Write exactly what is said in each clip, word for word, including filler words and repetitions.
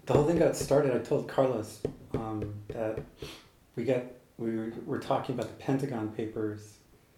the whole thing got started. I told Carlos um, that we got we were, were talking about the Pentagon Papers,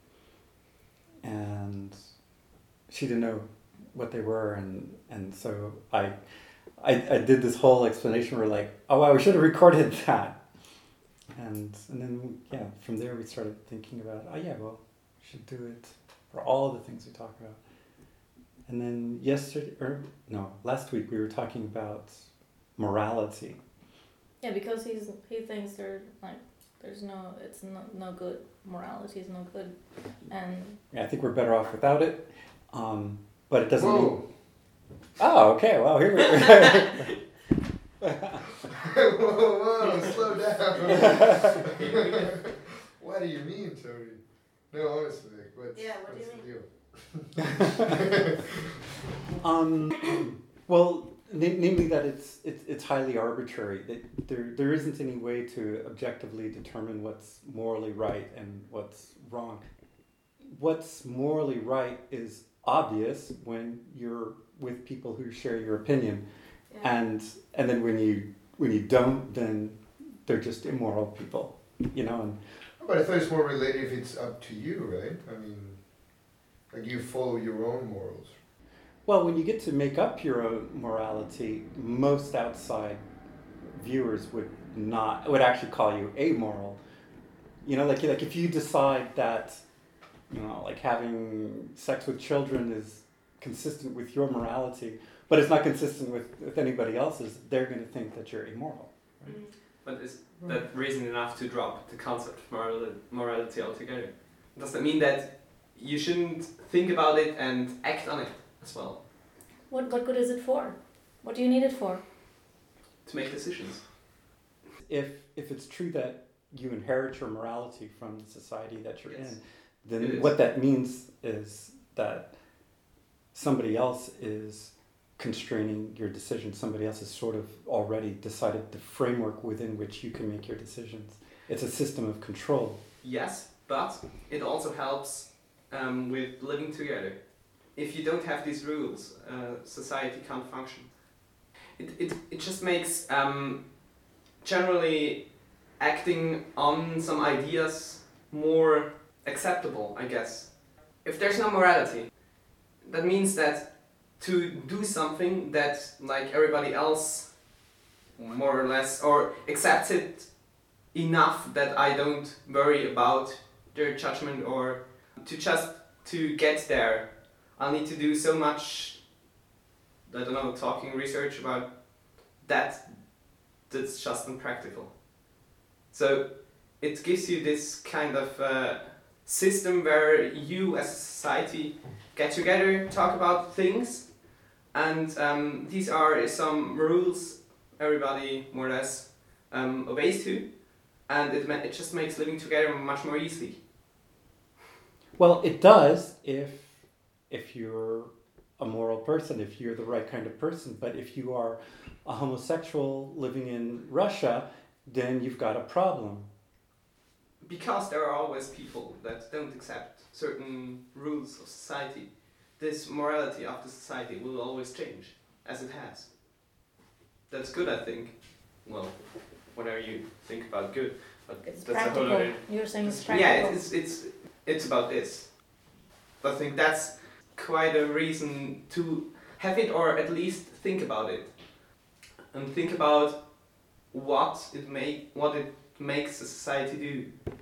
and she didn't know what they were, and and so I, I I did this whole explanation. We're like, oh wow, we should have recorded that, and and then yeah, from there we started thinking about, oh yeah, well, we should do it for all the things we talk about. And then yesterday, or no, last week we were talking about morality. Yeah, because he's he thinks there like there's no it's no no good morality is no good, and yeah, I think we're better off without it, um, but it doesn't Whoa. mean. Oh, okay. Well, here we whoa, whoa, slow down. What do you mean, Tony? No, honestly, what's, Yeah, what do what's you the deal? um, well, na- namely that it's it's it's highly arbitrary. That there there isn't any way to objectively determine what's morally right and what's wrong. What's morally right is obvious when you're with people who share your opinion, yeah. and and then when you when you don't, then they're just immoral people, you know. And But I thought it's more related if it's up to you, right? I mean, like you follow your own morals. well, when you get to make up your own morality, most outside viewers would not would actually call you amoral. You know, like like if you decide that, you know, like having sex with children is consistent with your morality, but it's not consistent with, with anybody else's, they're going to think that you're immoral. Right? Mm. But is that reason enough to drop the concept of moral- morality altogether? Does that mean that you shouldn't think about it and act on it as well? What what good is it for? What do you need it for? To make decisions? If if it's true that you inherit your morality from the society that you're Yes. in, It then is. what that means is that somebody else is constraining your decisions. Somebody else has sort of already decided the framework within which you can make your decisions. It's a system of control. Yes, but it also helps um, with living together. If you don't have these rules, uh, society can't function. It, it, it just makes um, generally acting on some ideas more acceptable, I guess. If there's no morality, that means that to do something that like everybody else more or less or accepts it enough that I don't worry about their judgment, or to just to get there I'll need to do so much, I don't know, talking research about that that's just impractical. So it gives you this kind of uh, system where you as a society get together, talk about things, and um, these are some rules everybody more or less um, obeys to, and it, ma- it just makes living together much more easy. Well, it does if if you're a moral person, if you're the right kind of person. But if you are a homosexual living in Russia, then you've got a problem. Because there are always people that don't accept certain rules of society, this morality of the society will always change, as it has. That's good, I think. Well, whatever you think about good, but It's that's a whole practical. other... You're saying it's practical. Yeah, it's, it's, it's about this. I think that's quite a reason to have it, or at least think about it. And think about what it make, what it makes a society do.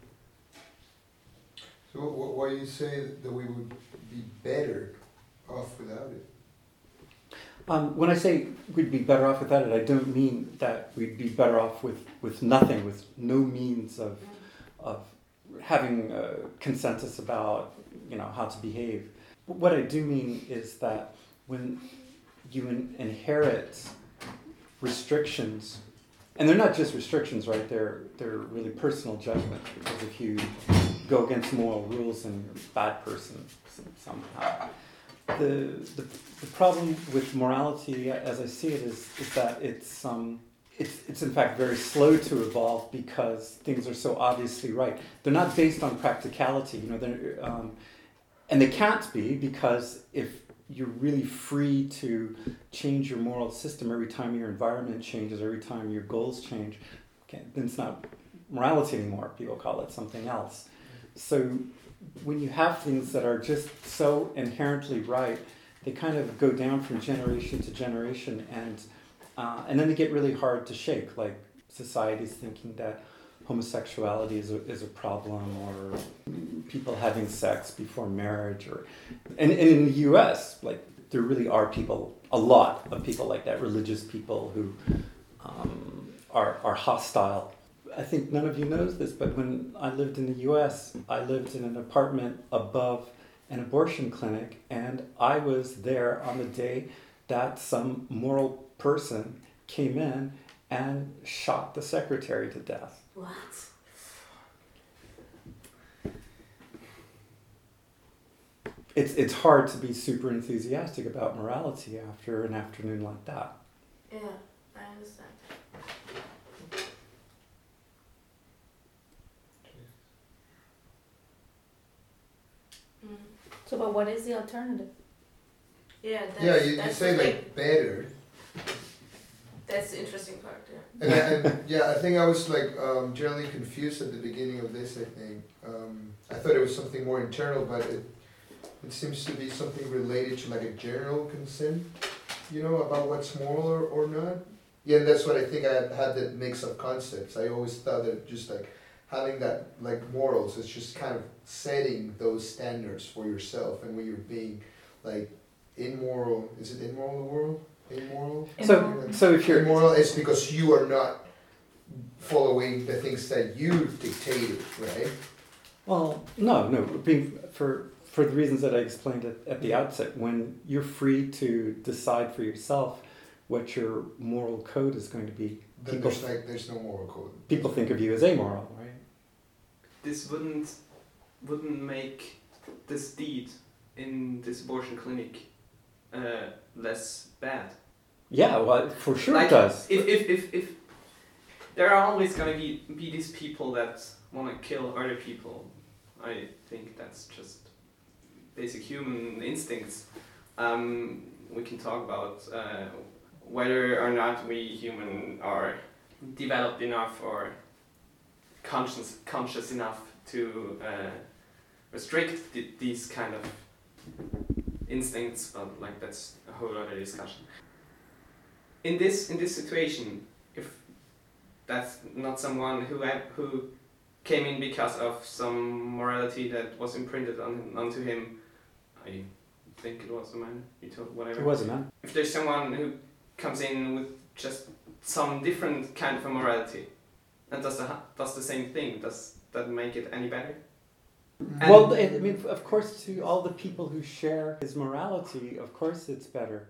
So wh- why you say that we would be better off without it? Um, when I say we'd be better off without it, I don't mean that we'd be better off with, with nothing, with no means of of having a consensus about, you know, how to behave. What I do mean is that when you in, inherit restrictions, and they're not just restrictions, right? They're they're really personal judgments, because if you go against moral rules, then you're a bad person somehow. The, the the problem with morality, as I see it, is is that it's um it's it's in fact very slow to evolve, because things are so obviously right. They're not based on practicality, you know. They're um, and they can't be, because if you're really free to change your moral system every time your environment changes, every time your goals change. Okay, then it's not morality anymore. People call it something else. So when you have things that are just so inherently right, they kind of go down from generation to generation, and uh, and then they get really hard to shake. Like society's thinking that homosexuality is a, is a problem, or people having sex before marriage, or and, and in the U S, like there really are people, a lot of people like that, religious people who um, are are hostile. I think none of you knows this, but when I lived in the U S, I lived in an apartment above an abortion clinic, and I was there on the day that some moral person came in and shot the secretary to death. What? It's it's hard to be super enthusiastic about morality after an afternoon like that. Yeah, I understand. Mm. So, but what is the alternative? Yeah, that's, Yeah, you, you that's say the like thing. better. That's the interesting part, yeah. And, I- and yeah, I think I was like um, generally confused at the beginning of this. I think um, I thought it was something more internal, but it it seems to be something related to like a general consent, you know, about what's moral or, or not. Yeah, and that's what I think I had, had that mix of concepts. I always thought that just like having that like morals is just kind of setting those standards for yourself, and when you're being like immoral, is it immoral the world? Immoral? So Immoral. so if you're Immoral is because you are not following the things that you dictated, right? well, no, no, being for for the reasons that I explained at, at the outset, when you're free to decide for yourself what your moral code is going to be, Then people there's like there's no moral code. people think of you as amoral, right? This wouldn't wouldn't make this deed in this abortion clinic uh, less bad. Yeah, well, for sure Like, it does. If, if, if, if there are always going to be, be these people that want to kill other people, I think that's just basic human instincts. Um, we can talk about uh, whether or not we human are developed enough or conscious conscious enough to uh, restrict th- these kind of instincts, but like that's a whole other discussion. In this in this situation, if that's not someone who had, who came in because of some morality that was imprinted on onto him, I think it was a man. You told whatever. It wasn't, man. If there's someone who comes in with just some different kind of a morality and does the does the same thing, does that make it any better? And- Well, I I mean, of course, to all the people who share his morality, of course, it's better.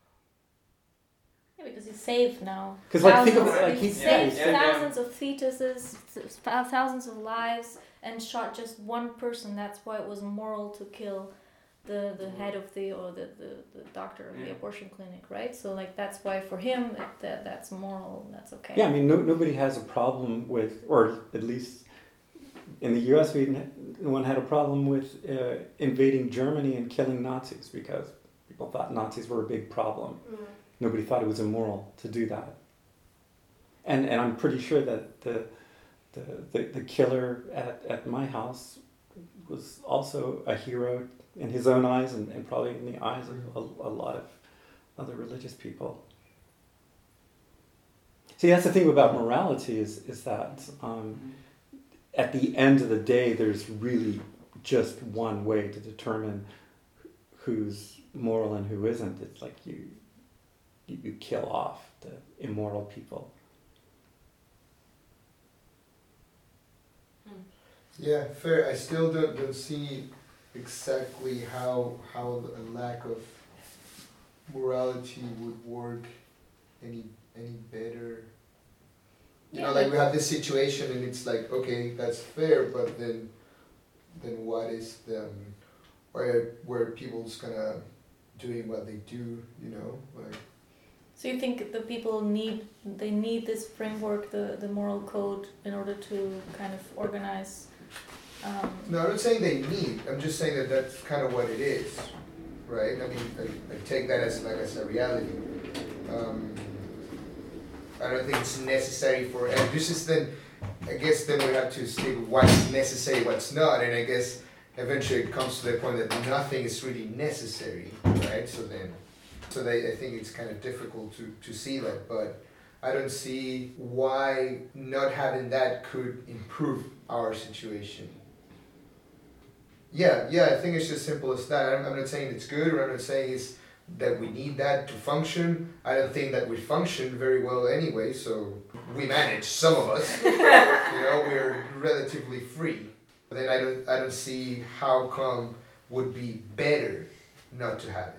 Yeah, because he's saved now. Because, like, think of Thousands- it, like he he's Yeah, saved yeah, yeah. thousands of fetuses, th- thousands of lives, and shot just one person. That's why it was moral to kill the, the head of the or the, the, the doctor of the Yeah. abortion clinic, right? So like that's why for him it, that that's moral. That's okay. Yeah, I mean, no, nobody has a problem with, or at least in the U S, we didn't, no one had a problem with uh, invading Germany and killing Nazis because people thought Nazis were a big problem. Mm. Nobody thought it was immoral to do that. And and I'm pretty sure that the the, the, the killer at, at my house was also a hero in his own eyes and, and probably in the eyes of a, a lot of other religious people. See, that's the thing about morality is, is that um, at the end of the day, there's really just one way to determine who's moral and who isn't. It's like you you, you kill off the immoral people. Yeah, fair. I still don't, don't see exactly how how a lack of morality would work any any better. You know, Yeah, like like- we have this situation and it's like, okay, that's fair, but then then what is the um, where where people's gonna doing what they do, you know, like So you think the people need they need this framework, the, the moral code, in order to kind of organize. Um, no, I'm not saying they need. I'm just saying that that's kind of what it is. right? I mean, I, I take that as like as a reality. Um, I don't think it's necessary for, and this is then, I guess then we have to state what's necessary, what's not, and I guess eventually it comes to the point that nothing is really necessary, right? So then, so they, I think it's kind of difficult to, to see that, but I don't see why not having that could improve our situation. Yeah, yeah, I think it's just simple as that. I'm, I'm not saying it's good, or I'm not saying it's that we need that to function. I don't think that we function very well anyway, so we manage, some of us. You know, we're relatively free. But then I don't I don't see how come would be better not to have it.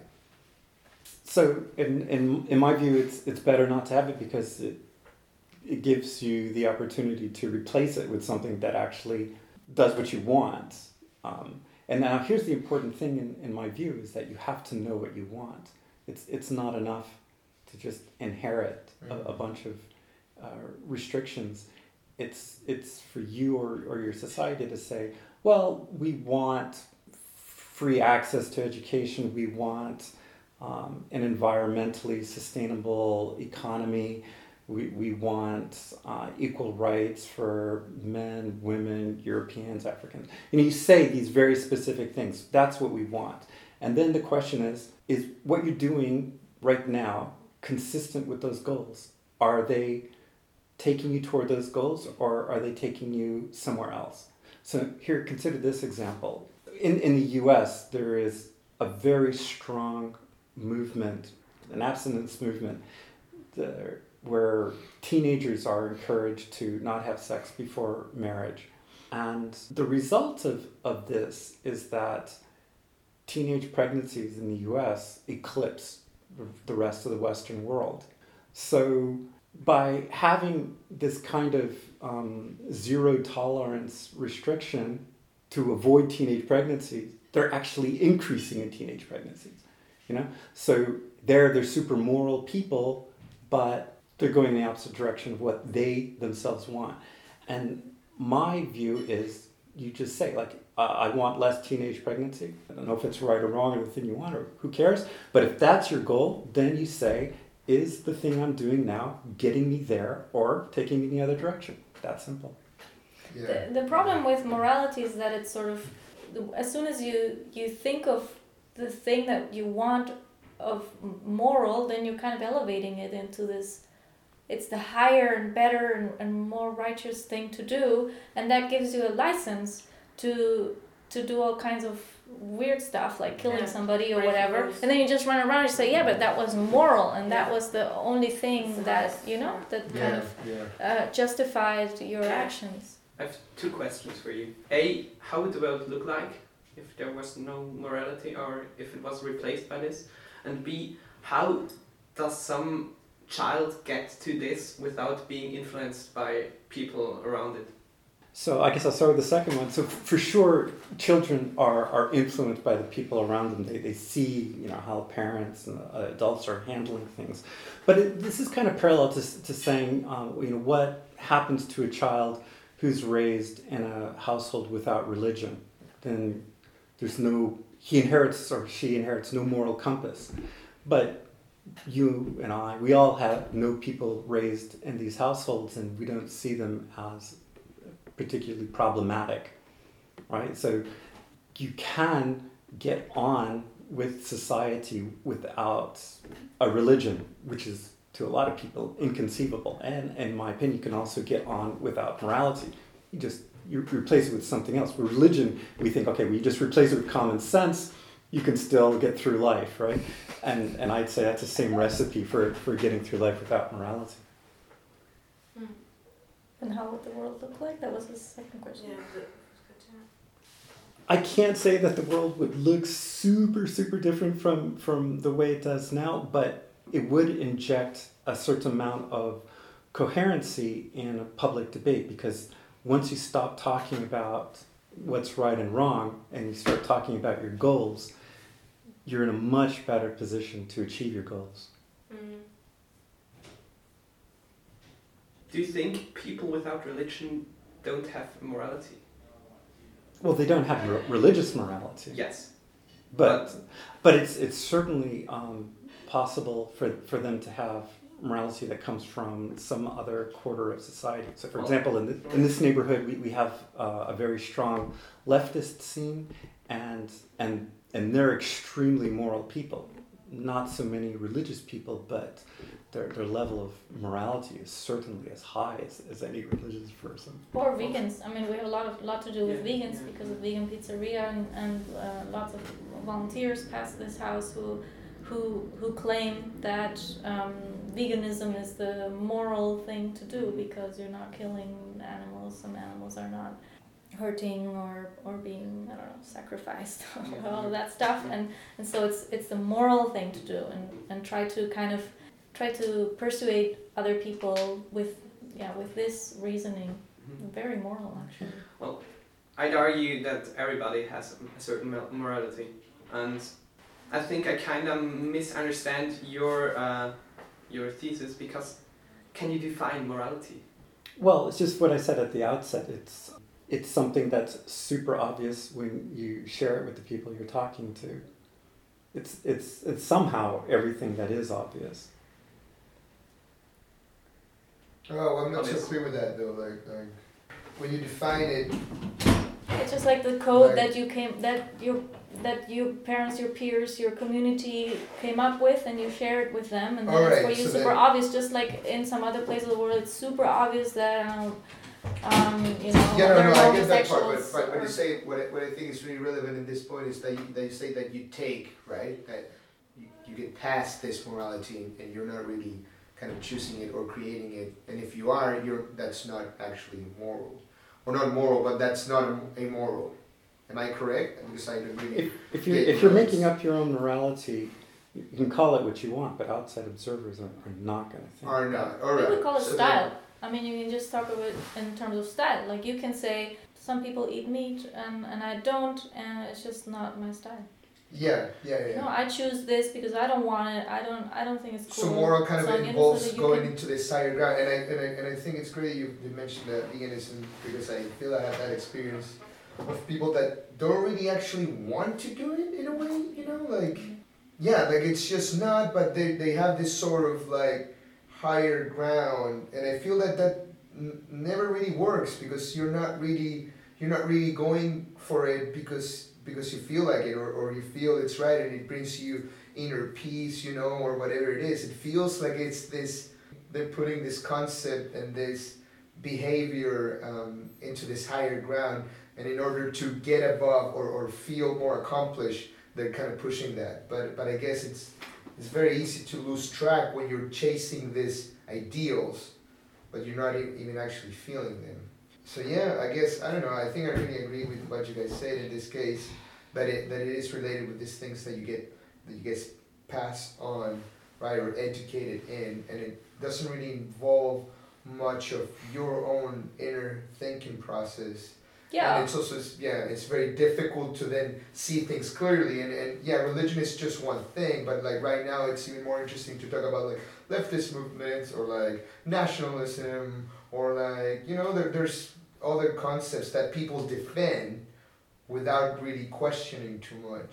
So in in in my view, it's it's better not to have it because it it gives you the opportunity to replace it with something that actually does what you want. Um, and now here's the important thing in, in my view is that you have to know what you want. It's it's not enough to just inherit a, a bunch of uh, restrictions. It's it's for you or, or your society to say, well, we want free access to education, we want um, an environmentally sustainable economy, we, we want uh, equal rights for men, women, Europeans, Africans. And you say these very specific things. That's what we want. And then the question is, is what you're doing right now consistent with those goals? Are they taking you toward those goals, or are they taking you somewhere else? So here, consider this example. In, in the U S, there is a very strong movement, an abstinence movement, there, where teenagers are encouraged to not have sex before marriage. And the result of, of this is that teenage pregnancies in the U S eclipse the rest of the Western world. So by having this kind of um, zero tolerance restriction to avoid teenage pregnancies, they're actually increasing in teenage pregnancies. You know, so they're they're super moral people, but they're going in the opposite direction of what they themselves want. And my view is, you just say, like, uh, I want less teenage pregnancy. I don't know if it's right or wrong or the thing you want, or who cares. But if that's your goal, then you say, is the thing I'm doing now getting me there or taking me in the other direction? That simple. Yeah. The, the problem with morality is that it's sort of, as soon as you, you think of the thing that you want of moral, then you're kind of elevating it into this, it's the higher and better and, and more righteous thing to do, and that gives you a license to to do all kinds of weird stuff like killing Yeah. somebody or Right, whatever, of course. and then you just run around and say, yeah, but that was moral, and that Yeah. was the only thing It's that, nice. you know, that Yeah, kind of yeah. uh, justified your Yeah. actions. I have two questions for you. A, how would the world look like if there was no morality, or if it was replaced by this? And B, how does some child get to this without being influenced by people around it? So I guess I'll start with the second one. So for sure, children are, are influenced by the people around them. They, they see, you know, how parents and uh, adults are handling things. But it, this is kind of parallel to, to saying, um, you know, what happens to a child who's raised in a household without religion? Then there's no, he inherits or she inherits no moral compass. But you and I, we all have know people raised in these households, and we don't see them as particularly problematic, right? So you can get on with society without a religion, which is to a lot of people inconceivable. And in my opinion, you can also get on without morality. You just you replace it with something else. With religion, we think, okay, well, you just replace it with common sense, you can still get through life, right? And and I'd say that's the same recipe for, for getting through life without morality. Mm. And how would the world look like? That was the second question. Yeah, that was good to know. I can't say that the world would look super, super different from, from the way it does now, but it would inject a certain amount of coherency in a public debate, because once you stop talking about what's right and wrong and you start talking about your goals, you're in a much better position to achieve your goals. Mm. Do you think people without religion don't have morality? Well, they don't have re- religious morality. Yes. but but it's it's certainly um, possible for for them to have morality that comes from some other quarter of society. So, for example, in, the, in this neighborhood, we, we have uh, a very strong leftist scene, and and and they're extremely moral people. Not so many religious people, but their their level of morality is certainly as high as, as any religious person. Or vegans. I mean, we have a lot of lot to do with Yeah, vegans yeah. because of vegan pizzeria and, and uh, lots of volunteers past this house who who who claim that um, veganism is the moral thing to do because you're not killing animals. Some animals are not hurting or, or being, I don't know, sacrificed, all of that stuff, and, and so it's it's the moral thing to do, and, and try to kind of try to persuade other people with yeah with this reasoning. Mhm. Very moral, actually. Well, I'd argue that everybody has a certain mor- morality, and I think I kind of misunderstand your uh, your thesis, because can you define morality? Well, it's just what I said at the outset. It's it's something that's super obvious when you share it with the people you're talking to. It's it's it's somehow everything that is obvious. Oh, I'm not so Obvious. clear with that though. Like, like when you define it, It's just like the code Right. that you came that your that your parents, your peers, your community came up with, and you share it with them, and then Alright, it's for you so super then- obvious. Just like in some other place of the world, it's super obvious that um, um you know yeah, no, there no, are I get that part. But, homosexuals. but when or- you say what I, what I think is really relevant in this point is that you, that you say that you take, right, that you, you get past this morality and, and you're not really kind of choosing it or creating it, and if you are, you're that's not actually moral, or not moral, but that's not amoral. Am I correct? Because I don't really. If if you Yeah, if you're right. making up your own morality, you can call it what you want, but outside observers are, are not going to think. Are not. All we right. would call it So style. I mean, you can just talk of it in terms of style. Like you can say some people eat meat and, and I don't, and it's just not my style. Then, yeah, yeah, yeah. No, I choose this because I don't want it. I don't. I don't think it's cool. So moral kind So of I'm gonna involves so that you going can- into this higher ground, and I, and I and I think it's great you, you mentioned that veganism, because I feel I have that experience of people that don't really actually want to do it in a way, you know, like yeah, like it's just not, but they they have this sort of like higher ground, and I feel that that n- never really works because you're not really you're not really going for it because because you feel like it, or, or you feel it's right and it brings you inner peace, you know, or whatever it is. It feels like it's this, they're putting this concept and this behavior um, into this higher ground, and in order to get above or, or feel more accomplished, they're kind of pushing that. But but I guess it's it's very easy to lose track when you're chasing these ideals, but you're not e- even actually feeling them. So yeah, I guess, I don't know, I think I really agree with what you guys said in this case, that it that it is related with these things that you get that you get passed on, right, or educated in, and it doesn't really involve much of your own inner thinking process. Yeah. And it's also, yeah, it's very difficult to then see things clearly, and, and yeah, religion is just one thing, but like right now it's even more interesting to talk about like leftist movements or like nationalism, or like, you know, there, there's other concepts that people defend without really questioning too much.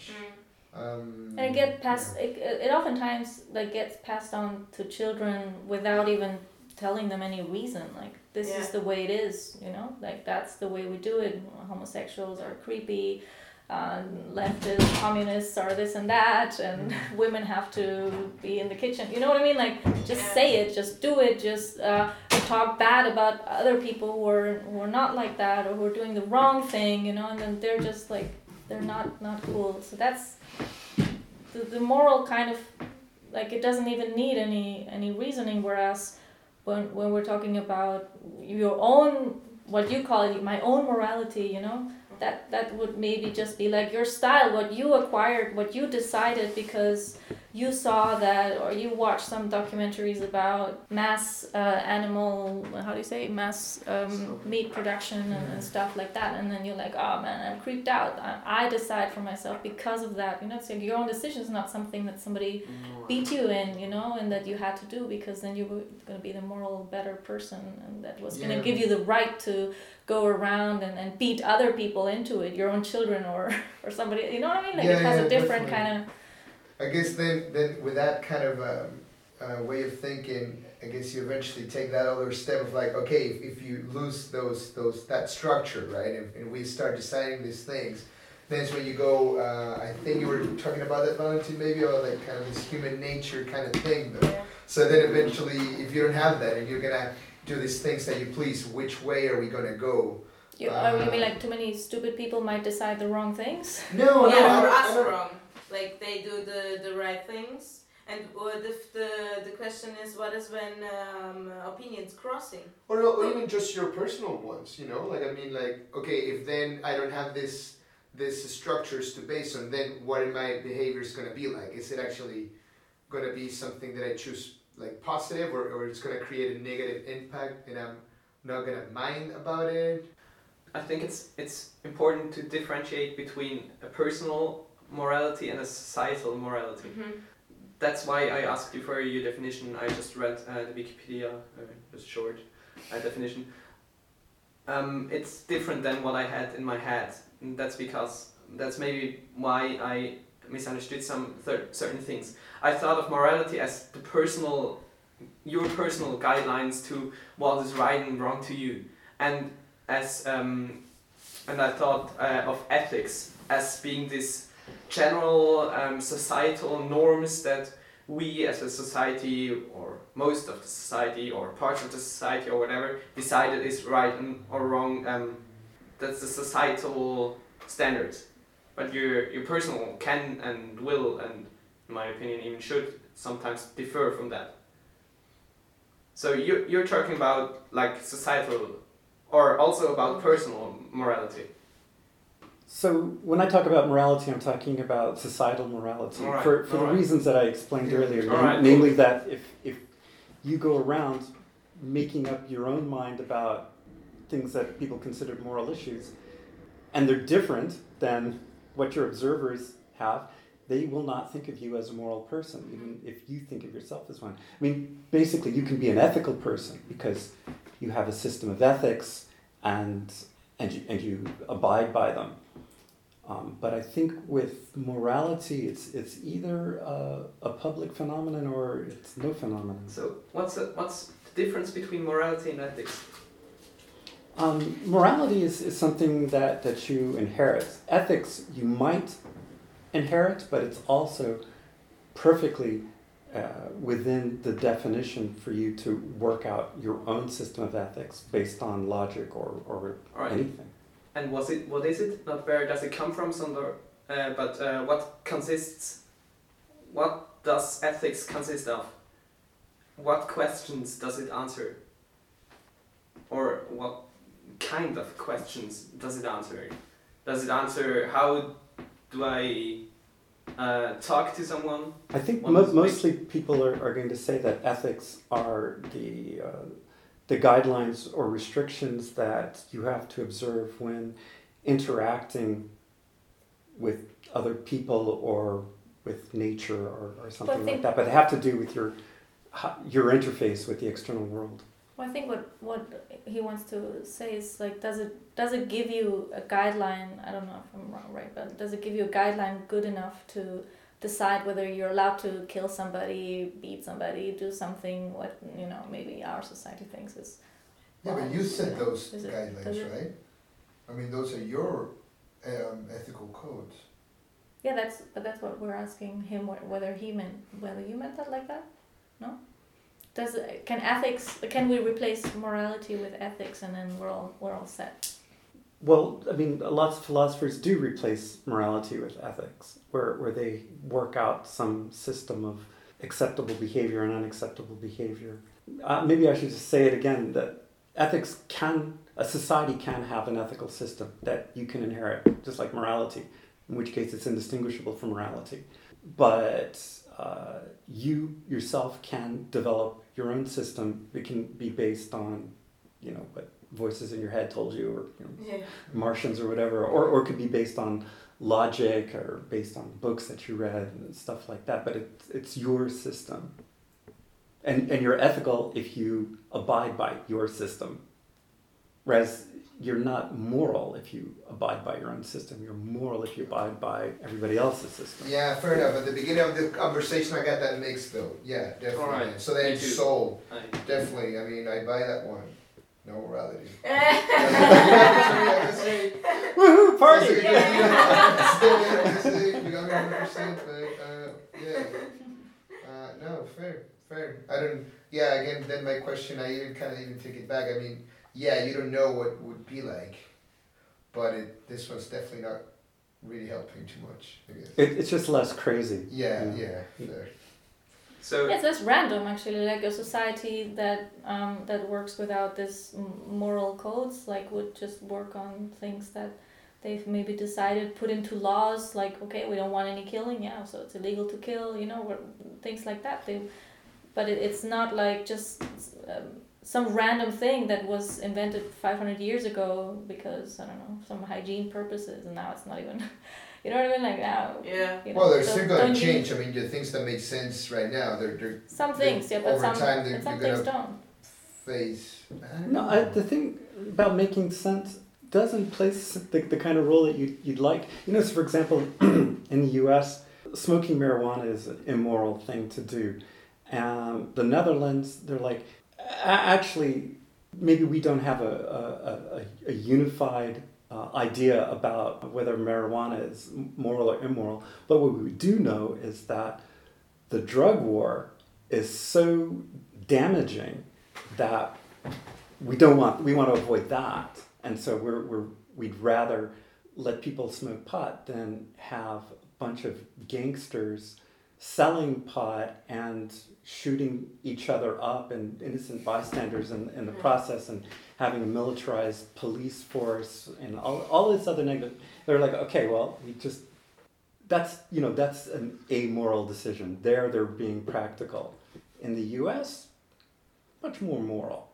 Um, And it gets passed. It, it oftentimes like gets passed on to children without even telling them any reason. Like this is Yeah. the way it is, you know. Like that's the way we do it. Homosexuals are creepy. Uh, leftist communists are this and that, and women have to be in the kitchen. You know what I mean? Like just Yeah. say it, just do it, just uh, talk bad about other people who are who are not like that or who are doing the wrong thing. You know, and then they're just like they're not not cool. So that's the, the moral kind of like it doesn't even need any any reasoning, whereas when when we're talking about your own what you call it my own morality, you know, that that would maybe just be like your style, what you acquired, what you decided because you saw that, or you watched some documentaries about mass uh, animal, how do you say, mass um, meat production and, and stuff like that, and then you're like, oh man, I'm creeped out. I, I decide for myself because of that. You know, it's like your own decision is not something that somebody beat you in, you know, and that you had to do, because then you were going to be the moral better person, and that was going to Yeah. give you the right to go around and, and beat other people into it, your own children or, or somebody, you know what I mean? Like Yeah, it has yeah, a different definitely. kind of... I guess then, then with that kind of um, uh, way of thinking, I guess you eventually take that other step of like, okay, if, if you lose those those that structure, right, and, and we start deciding these things, then it's when you go. Uh, I think you were talking about that, Valentin, maybe, or like kind of this human nature kind of thing, though. Yeah. So then eventually, if you don't have that, and you're gonna do these things that you please, which way are we gonna go? You, Uh, oh, you mean like too many stupid people might decide the wrong things? No, no, yeah, I or don't- I us don't- wrong. Like they do the, the right things, and or the, the the question is, what is when um, opinions crossing? Or, no, or even just your personal ones, you know? Like, I mean, like, okay, if then I don't have this this structures to base on, then what are my behaviors going to be like? Is it actually going to be something that I choose, like, positive, or, or it's going to create a negative impact and I'm not going to mind about it? I think it's it's important to differentiate between a personal morality and a societal morality. Mm-hmm. That's why I asked you for your definition. I just read uh, the Wikipedia, uh, just short uh, definition. Um, it's different than what I had in my head. And that's because, that's maybe why I misunderstood some th- certain things. I thought of morality as the personal, your personal guidelines to what is right and wrong to you. And as um, and I thought uh, of ethics as being this general um, societal norms that we as a society, or most of the society, or parts of the society, or whatever, decided is right and, or wrong. Um, that's the societal standards. But your your personal can and will, and in my opinion even should, sometimes differ from that. So you you're talking about like societal, or also about personal morality. So when I talk about morality, I'm talking about societal morality All right, for, for all the right. reasons that I explained earlier. All nam- right, namely that if, if you go around making up your own mind about things that people consider moral issues, and they're different than what your observers have, they will not think of you as a moral person, even if you think of yourself as one. I mean, basically, you can be an ethical person because you have a system of ethics and and you, and you abide by them. Um, but I think with morality, it's it's either uh, a public phenomenon or it's no phenomenon. So what's the, what's the difference between morality and ethics? Um, morality is, is something that, that you inherit. Ethics you might inherit, but it's also perfectly uh, within the definition for you to work out your own system of ethics based on logic or, or All right. anything. And was it what is it? Not where does it come from, somewhere, uh, but uh, what consists? What does ethics consist of? What questions does it answer? Or what kind of questions does it answer? Does it answer how do I uh, talk to someone? I think One mo- is mostly people are, are going to say that ethics are the uh, the guidelines or restrictions that you have to observe when interacting with other people or with nature or, or something like think- that. But they have to do with your ho- your interface with the external world. Well, I think what, what he wants to say is like, does it does it give you a guideline? I don't know if I'm wrong, right? But does it give you a guideline good enough to decide whether you're allowed to kill somebody, beat somebody, do something what you know maybe our society thinks is. Yeah, but you set those Is it- does guidelines, it- right? I mean, those are your um, ethical codes. Yeah, that's but that's what we're asking him wh- whether he meant whether you meant that like that, no? Does it, can ethics can we replace morality with ethics and then we're all we're all set? Well, I mean, lots of philosophers do replace morality with ethics, where, where they work out some system of acceptable behavior and unacceptable behavior. Uh, maybe I should just say it again, that ethics can, a society can have an ethical system that you can inherit, just like morality, in which case it's indistinguishable from morality. But uh, you yourself can develop your own system. It can be based on, you know, what voices in your head told you, or you know, Yeah. Martians or whatever, or, or it could be based on logic or based on books that you read and stuff like that. But it's it's your system, and and you're ethical if you abide by your system, whereas you're not moral if you abide by your own system. You're moral if you abide by everybody else's system. Yeah, fair enough. At the beginning of the conversation, I got that mixed though. Yeah, definitely. Alright, So then me it's too. soul. I, Definitely. I mean, I buy that one. No morality. Woohoo! Party! Still there, just say, we got one hundred percent, but uh, yeah. Uh, no, fair, fair. I don't. Yeah, again, then my question, I even kind of even take it back. I mean, yeah, you don't know what it would be like, but it this one's definitely not really helping too much, I guess. It, it's just less crazy. Yeah, Yeah. yeah, fair. so It's less random actually. Like a society that um, that works without this m- moral codes, like would just work on things that they've maybe decided, put into laws. Like, okay, we don't want any killing, yeah, so it's illegal to kill. You know, or things like that. They, but it, it's not like just um, some random thing that was invented five hundred years ago because I don't know, some hygiene purposes, and now it's not even. You know what I mean? Like now. Yeah. You know, Well, they're don't- still going don't to you- change. I mean, the things that make sense right now, they're they're Some they- things, yeah, but over some, time, they're- but some you're things gonna- don't. face. I don't No, know. I, the thing about making sense doesn't place the, the kind of role that you, you'd like. You know, so for example, in the U S, smoking marijuana is an immoral thing to do. Um, the Netherlands, they're like, a- actually, maybe we don't have a, a, a, a unified uh, idea about whether marijuana is moral or immoral. But what we do know is that the drug war is so damaging that we don't want we want to avoid that, and so we're we're we'd rather let people smoke pot than have a bunch of gangsters selling pot and shooting each other up and innocent bystanders in, in the process, and having a militarized police force and all, all this other negative. They're like, okay, well, we just that's you know that's an amoral decision. There they're being practical. In the U S, much more moral.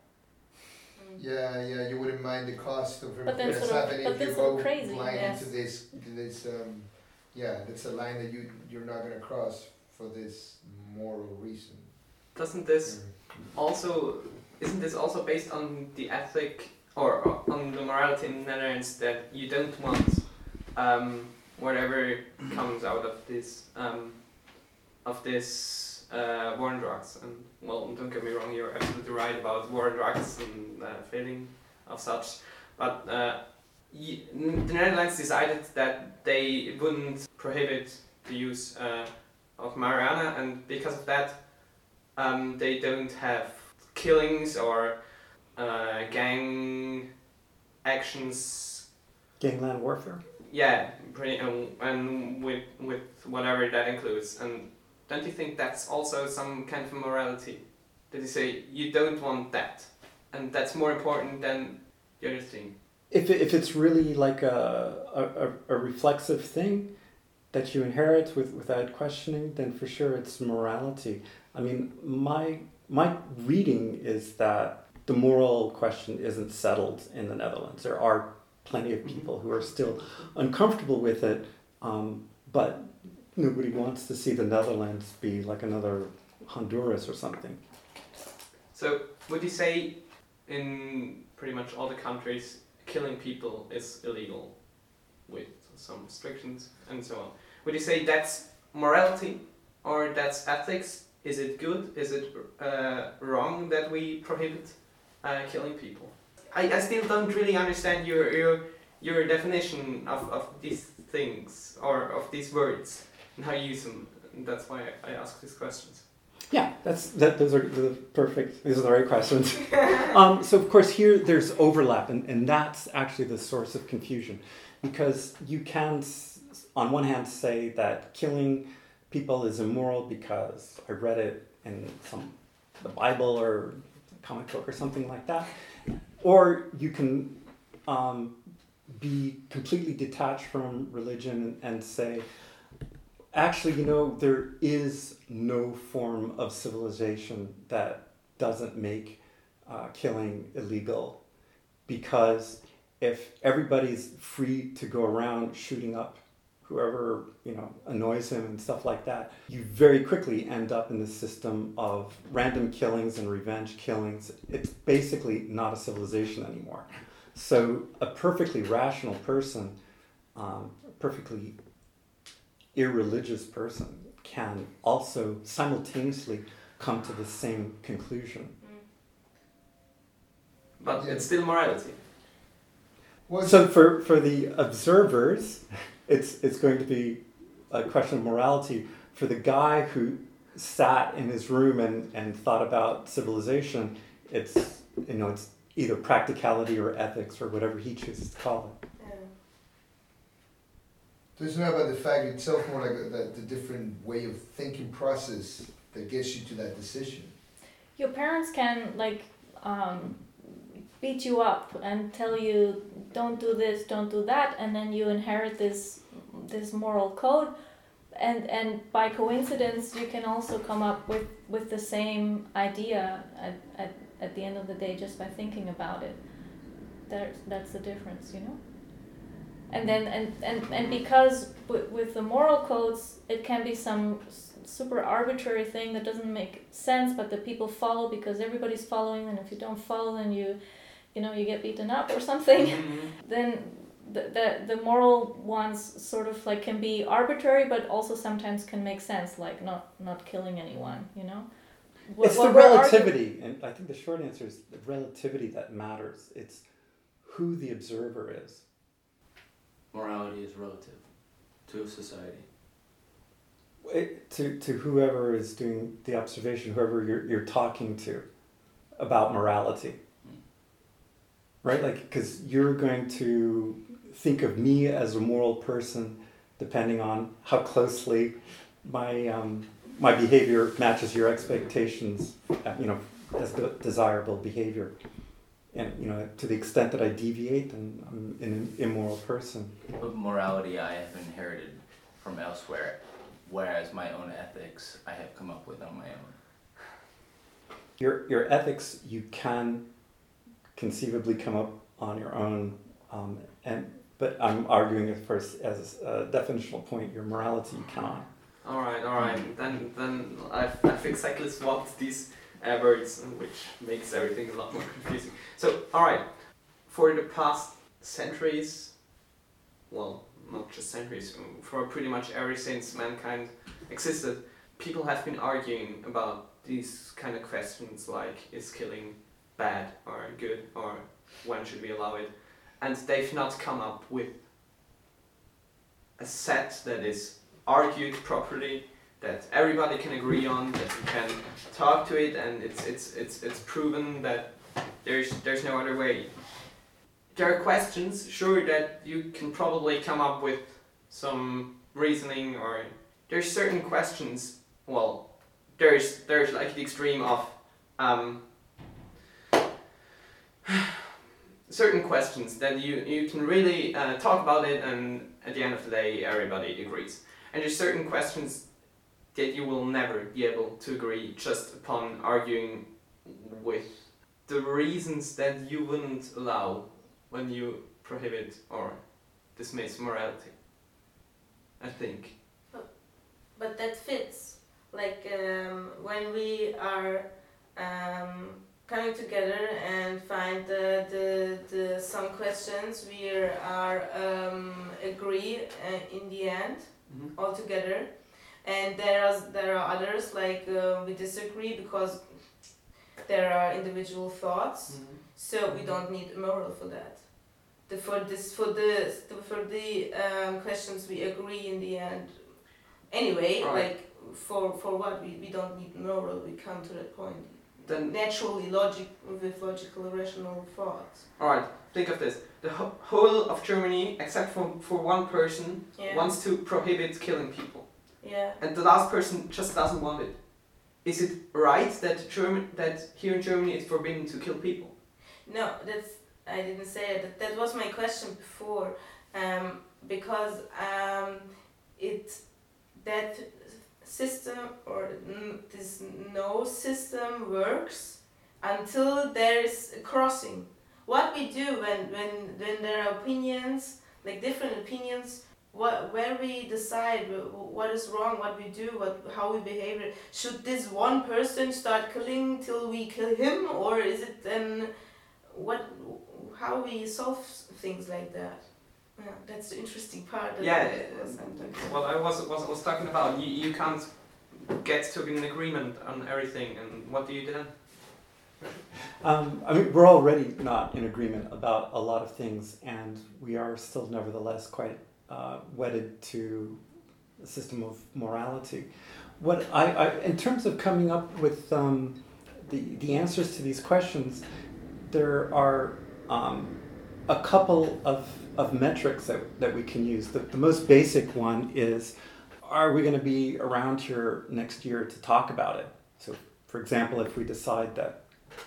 Yeah, yeah, you wouldn't mind the cost of But then what's sort of- happening but if you that's sort of go crazy, blind yes. into this, this, um, yeah, that's a line that you you're not gonna cross for this moral reason. doesn't this also isn't this also based on the ethic or on the morality in the Netherlands that you don't want um, whatever comes out of this um, of this uh, war on drugs? And well, don't get me wrong, you're absolutely right about war on drugs and uh, failing of such, but uh, y- the Netherlands decided that they wouldn't prohibit the use uh, of marijuana, and because of that. Um, they don't have killings or uh, gang actions. Gangland warfare? Yeah, pretty, um, and with with whatever that includes. And don't you think that's also some kind of morality? That you say you don't want that, and that's more important than the other thing. If, it, if it's really like a, a, a reflexive thing that you inherit with, without questioning, then for sure it's morality. I mean, my my reading is that the moral question isn't settled in the Netherlands. There are plenty of people who are still uncomfortable with it, um, but nobody wants to see the Netherlands be like another Honduras or something. So would you say in pretty much all the countries killing people is illegal with some restrictions and so on? Would you say that's morality or that's ethics? Is it good? Is it uh, wrong that we prohibit uh, killing people? I, I still don't really understand your your, your definition of, of these things or of these words and how you use them. And that's why I, I ask these questions. Yeah, that's that. Those are the perfect. These are the right questions. um, so of course here there's overlap, and, and that's actually the source of confusion, because you can, on one hand, say that killing people is immoral because I read it in some the Bible or comic book or something like that, or you can um, be completely detached from religion and, and say, actually, you know, there is no form of civilization that doesn't make uh, killing illegal, because if everybody's free to go around shooting up whoever, you know, annoys him and stuff like that, you very quickly end up in the system of random killings and revenge killings. It's basically not a civilization anymore. So a perfectly rational person, um, a perfectly irreligious person can also simultaneously come to the same conclusion. But it's still morality. Well, So for, for the observers, it's it's going to be a question of morality. For the guy who sat in his room and, and thought about civilization, it's, you know, it's either practicality or ethics or whatever he chooses to call it. Yeah. So it's not about the fact itself, more like the, the different way of thinking process that gets you to that decision. Your parents can like um, beat you up and tell you don't do this, don't do that, and then you inherit this this moral code, and and by coincidence you can also come up with, with the same idea at, at, at the end of the day just by thinking about it. There's, that's the difference, you know? And then and, and, and because with, with the moral codes it can be some super arbitrary thing that doesn't make sense, but the people follow because everybody's following, and if you don't follow then you you know you get beaten up or something. Mm-hmm. Then the, the the moral ones sort of like can be arbitrary, but also sometimes can make sense, like not not killing anyone, you know. What, It's what the we're argu- relativity, and I think the short answer is the relativity that matters. It's who the observer is. Morality is relative to society. It, to to whoever is doing the observation, whoever you're you're talking to about morality, right? Like, because you're going to think of me as a moral person depending on how closely my um, my behavior matches your expectations, uh, you know, as the desirable behavior. And, you know, to the extent that I deviate, then I'm an immoral person. But morality I have inherited from elsewhere, whereas my own ethics I have come up with on my own. Your your ethics, you can conceivably come up on your own, um, and but I'm arguing it first as a definitional point. Your morality, you cannot. All right, all right. Then, then I've, I've exactly swapped these uh, words, which makes everything a lot more confusing. So, all right, for the past centuries, well, not just centuries, for pretty much ever since mankind existed, people have been arguing about these kind of questions like, is killing bad or good, or when should we allow it? And they've not come up with a set that is argued properly, that everybody can agree on, that you can talk to it, and it's it's it's it's proven that there's there's no other way. There are questions, sure, that you can probably come up with some reasoning, or there's certain questions. Well, there's there's like the extreme of um, certain questions that you you can really uh, talk about it, and at the end of the day, everybody agrees. And there's certain questions that you will never be able to agree just upon arguing with the reasons that you wouldn't allow when you prohibit or dismiss morality, I think. But that fits. Like um, when we are um, coming together and find the, the, the some questions we are um, agree uh, in the end. Mm-hmm. All together, and there are there are others like uh, we disagree because there are individual thoughts. Mm-hmm. So we don't need a moral for that. The, for this for the for the um, questions we agree in the end. Anyway, Right. like for for what we, we don't need moral. We come to that point. Then, Naturally, logic with logical, rational thoughts. alright, think of this. The ho- whole of Germany, except for, for one person, Yeah. wants to prohibit killing people. Yeah. And the last person just doesn't want it. Is it right that German that here in Germany it's forbidden to kill people? No, that's I didn't say it. That, that was my question before, um, because um, it that system or n- this no system works until there is a crossing. What we do when, when, when there are opinions, like different opinions, what, where we decide what is wrong, what we do, what, how we behave. Should this one person start killing till we kill him, or is it then what, how we solve things like that? Yeah, that's the interesting part. That Yeah, I was, I'm talking about. Well, I was, was was talking about you, you can't get to an agreement on everything, and what do you do then? Um, I mean, we're already not in agreement about a lot of things, and we are still nevertheless quite uh, wedded to a system of morality. What I, I in terms of coming up with um, the the answers to these questions, there are um, a couple of of metrics that, that we can use. The, the most basic one is, are we going to be around here next year to talk about it? So, for example, if we decide that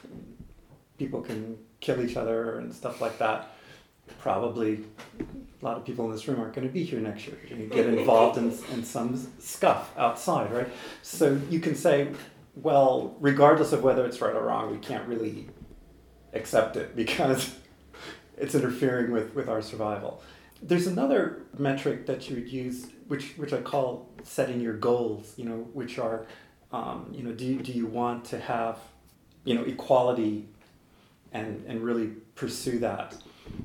people can kill each other and stuff like that, probably a lot of people in this room aren't going to be here next year. You're going to get involved in, in some scuff outside, right? So you can say, well, regardless of whether it's right or wrong, we can't really accept it because it's interfering with, with our survival. There's another metric that you would use, which which I call setting your goals, you know, which are, um, you know, do you, do you want to have, you know, equality and, and really pursue that?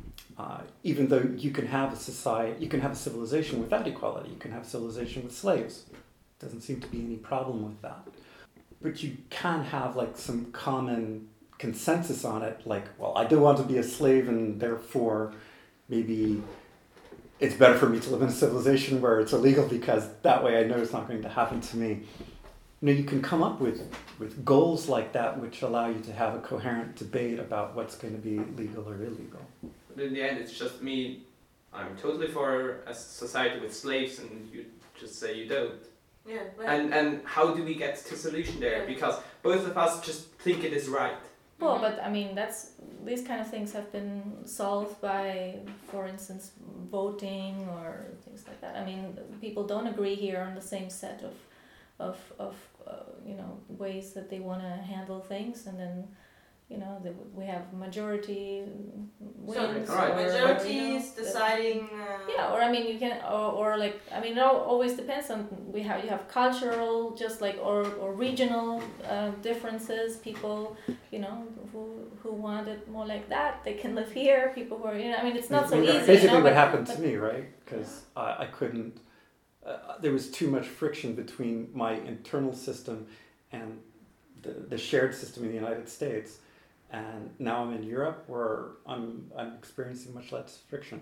Uh, even though you can have a society, you can have a civilization without equality, you can have civilization with slaves. Doesn't seem to be any problem with that. But you can have like some common consensus on it, like, well, I do want to be a slave, and therefore maybe it's better for me to live in a civilization where it's illegal because that way I know it's not going to happen to me. You know, you can come up with, with goals like that which allow you to have a coherent debate about what's going to be legal or illegal. But in the end, it's just me. I'm totally for a society with slaves, and you just say you don't. Yeah, well, And and how do we get to solution there? Because both of us just think it is right. Well, but I mean, that's these kind of things have been solved by, for instance, voting or things like that. I mean, people don't agree here on the same set of, of of uh, you know, ways that they want to handle things, and then, you know, the, we have majority wins. so, Alright. or, majority you know, is the- deciding. Uh, Yeah, or I mean, you can, or, or like, I mean, it all always depends on, we have, you have cultural, just like, or, or regional uh, differences, people, you know, who, who want it more like that, they can live here, people who are, you know, I mean, it's not so I mean, easy, that's basically you know, what but- happened but- to me, right? Because I, I couldn't, uh, there was too much friction between my internal system and the, the shared system in the United States. And now I'm in Europe where I'm, I'm experiencing much less friction.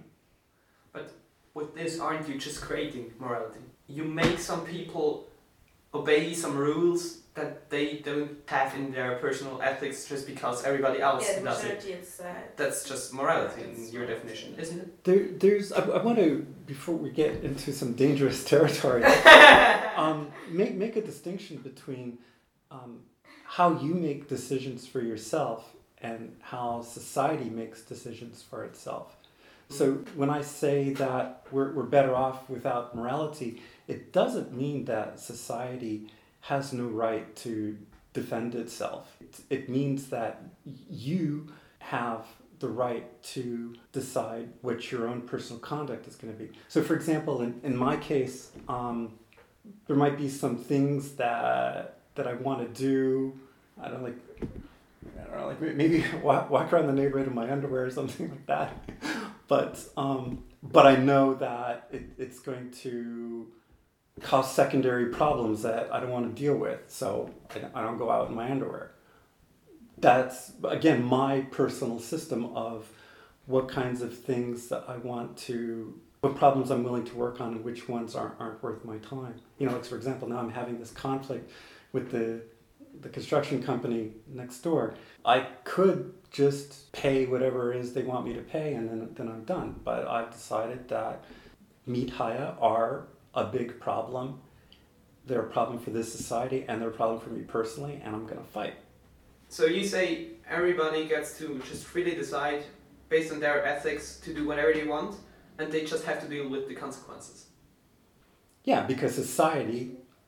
With this, aren't you just creating morality? You make some people obey some rules that they don't have in their personal ethics just because everybody else yeah, the does it. majority is. Uh, That's just morality in That's your right. definition, isn't it? There, there's, I, I want to, before we get into some dangerous territory, um, make, make a distinction between um, how you make decisions for yourself and how society makes decisions for itself. So when I say that we're, we're better off without morality, it doesn't mean that society has no right to defend itself. It, it means that you have the right to decide what your own personal conduct is going to be. So for example, in, in my case, um, there might be some things that that I want to do. I don't like, I don't know, like maybe walk, walk around the neighborhood in my underwear or something like that. But um, but I know that it, it's going to cause secondary problems that I don't want to deal with, so I, I don't go out in my underwear. That's, again, my personal system of what kinds of things that I want to, what problems I'm willing to work on and which ones aren't, aren't worth my time. You know, like for example, now I'm having this conflict with the the construction company next door. I could just pay whatever it is they want me to pay and then, then I'm done. But I've decided that Miethaya are a big problem. They're a problem for this society and they're a problem for me personally, and I'm going to fight. So you say everybody gets to just freely decide based on their ethics to do whatever they want, and they just have to deal with the consequences. Yeah, because society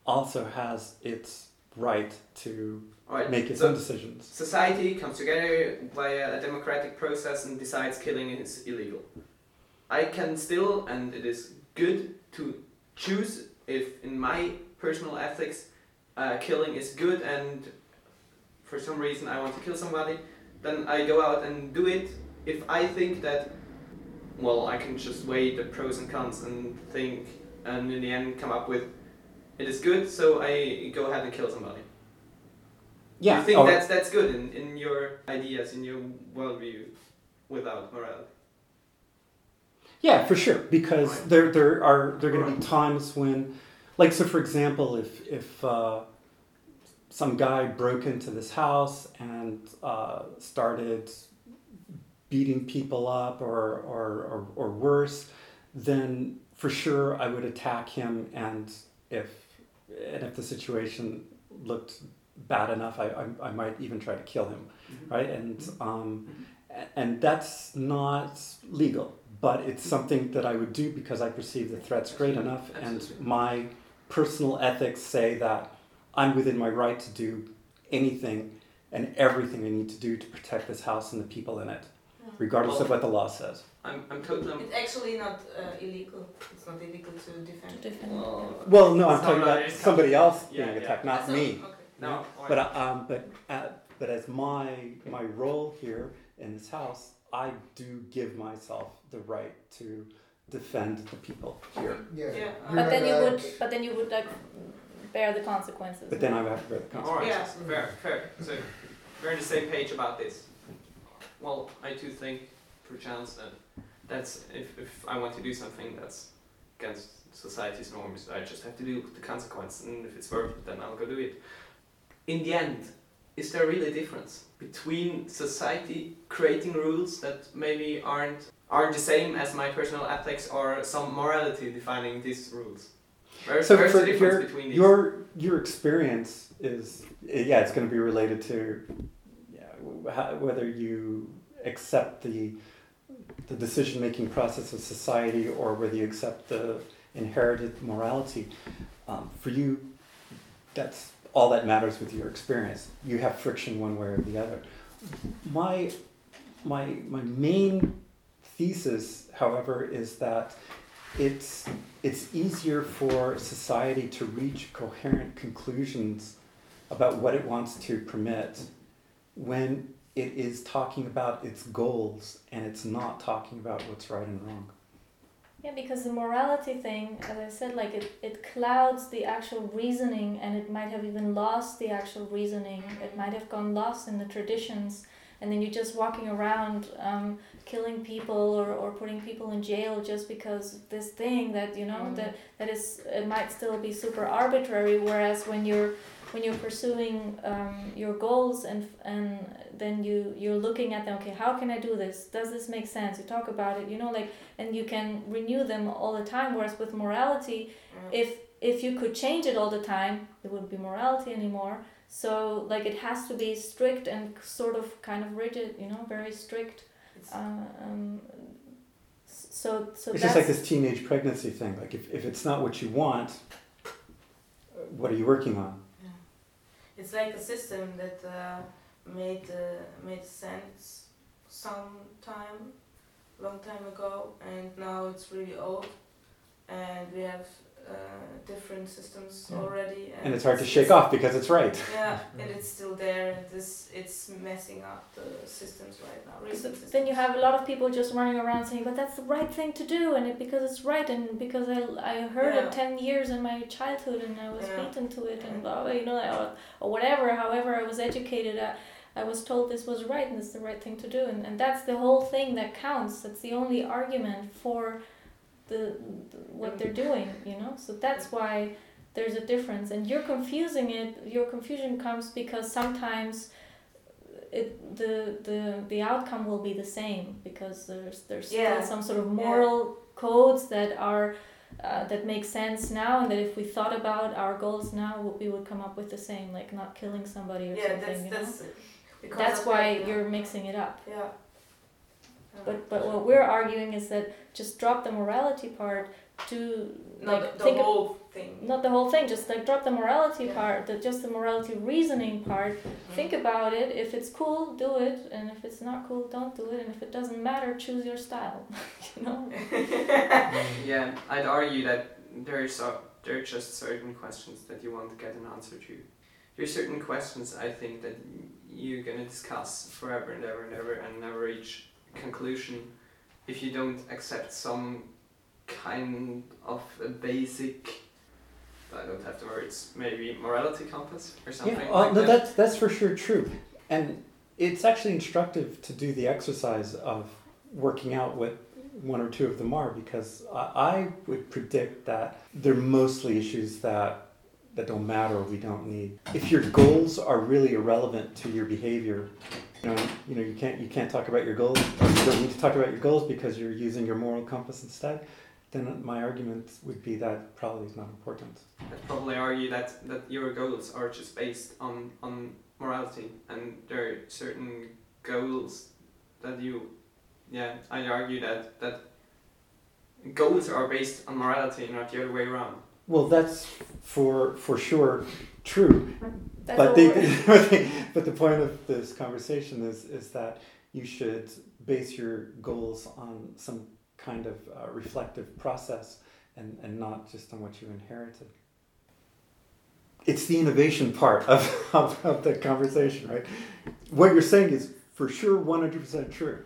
also has its right to Alright, make its so own decisions. society comes together via a democratic process and decides killing is illegal. I can still, and it is good to choose if in my personal ethics uh, killing is good, and for some reason I want to kill somebody, then I go out and do it. If I think that, well, I can just weigh the pros and cons and think, and in the end come up with, it is good, so I go ahead and kill somebody. Yeah. You think or- that's that's good in, in your ideas, in your worldview, without morality? Yeah, for sure. Because Right. there there are there are going to be Right. times when, like, so for example, if if uh, some guy broke into this house and uh, started beating people up or, or or or worse, then for sure I would attack him, and if and if the situation looked bad enough, I I, I might even try to kill him, right? And um, a- and that's not legal, but it's something that I would do because I perceive the threat's great enough, and Absolutely. my personal ethics say that I'm within my right to do anything and everything I need to do to protect this house and the people in it, regardless of what the law says. I'm I'm totally. It's actually not uh, illegal. It's not illegal to defend. To defend. Well, Well, no, I'm It's talking not- about it's somebody not- else yeah, being yeah. attacked, not So- me. Okay. no. But uh, um, but uh, but as my my role here in this house, I do give myself the right to defend the people here. Yeah. Yeah. You're But then you not would, allowed- but then you would like bear the consequences. But then I would have to bear the consequences. Alright, Yeah. fair, fair. So we're on the same page about this. Well, I too think, perchance, that that's if, if I want to do something that's against society's norms, I just have to do the consequence, and if it's worth it, then I'll go do it. In the end, is there really a difference between society creating rules that maybe aren't aren't the same as my personal ethics, or some morality defining these rules? Where's, So where's for the difference your, between these? your your experience is yeah, it's going to be related to yeah, how, whether you accept the the decision making process of society or whether you accept the inherited morality. Um, for you, that's all that matters with your experience. You have friction one way or the other. My my my main thesis, however, is that it's it's easier for society to reach coherent conclusions about what it wants to permit when it is talking about its goals and it's not talking about what's right and wrong. Yeah, because the morality thing, as I said, like it, it clouds the actual reasoning, and it might have even lost the actual reasoning. It might have gone lost in the traditions, and then you're just walking around um, killing people or, or putting people in jail just because this thing that you know Mm. that that is it might still be super arbitrary. Whereas when you're when you're pursuing um, your goals and and then you you're looking at them, okay, how can I do this? Does this make sense? You talk about it, you know, like, and you can renew them all the time. Whereas with morality, Yeah. if if you could change it all the time, it wouldn't be morality anymore. So like it has to be strict and sort of kind of rigid, you know, very strict. It's- Uh, um, so so It's that's just like this teenage pregnancy thing. Like if, if it's not what you want, uh, what are you working on? Yeah. It's like a system that uh, made uh, made sense some time, long time ago, and now it's really old, and we have uh, different systems Yeah. already. And it's hard to shake off because it's right. Yeah, and it's still there, and this it's messing up the systems right now. So recent systems. then you have a lot of people just running around saying, but that's the right thing to do, and it because it's right, and because I, I heard Yeah. it ten years in my childhood, and I was Yeah. beaten to it, and blah, blah, you know, or, or whatever, however I was educated, I, I was told this was right, and it's the right thing to do, and, and that's the whole thing that counts. That's the only argument for the, the what they're doing, you know. So that's why there's a difference, and you're confusing it. Your confusion comes because sometimes it the the the outcome will be the same because there's there's still Yeah. some sort of moral codes that are uh, that make sense now, and that if we thought about our goals now, we would come up with the same, like not killing somebody or yeah, something. that's you know? that's because That's of why that, yeah. you're mixing it up. Yeah. Yeah. But but what we're arguing is that just drop the morality part, to No, like the, the think of- whole thing. not the whole thing, just like drop the morality Yeah. part, the just the morality reasoning part. Think about it. If it's cool, do it, and if it's not cool, don't do it. And if it doesn't matter, choose your style. You know. Yeah, I'd argue that there's a, there are just certain questions that you want to get an answer to. There's certain questions I think that you're gonna discuss forever and ever and ever and never reach a conclusion if you don't accept some kind of a basic, I don't have the words, maybe morality compass or something Yeah, like uh, no, that. that's that's for sure true, and it's actually instructive to do the exercise of working out what one or two of them are, because I, I would predict that they're mostly issues that that don't matter or we don't need. If your goals are really irrelevant to your behavior, you know, you know, you can't you can't talk about your goals, or you don't need to talk about your goals because you're using your moral compass instead, then my argument would be that probably is not important. I'd probably argue that, that your goals are just based on, on morality, and there are certain goals that you, yeah, I argue that, that goals are based on morality, not the other way around. Well, that's for for sure true. That's But all the, we're- but the point of this conversation is, is that you should base your goals on some kind of uh, reflective process and, and not just on what you inherited. It's the innovation part of, of, of the conversation, right? What you're saying is for sure one hundred percent true.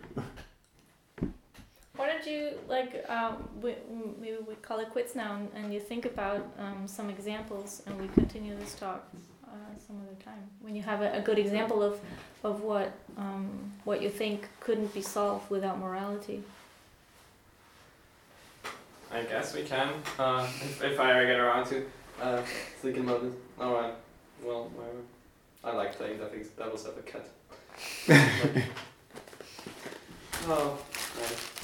Why don't you like um, we, maybe we call it quits now, and, and you think about um, some examples, and we continue this talk uh, some other time when you have a, a good example of of what um, what you think couldn't be solved without morality. I guess we can, uh, if, if I ever get around to uh, thinking about it. Alright, well, whatever. I like playing that thing, Devil's Advocate. Oh, right.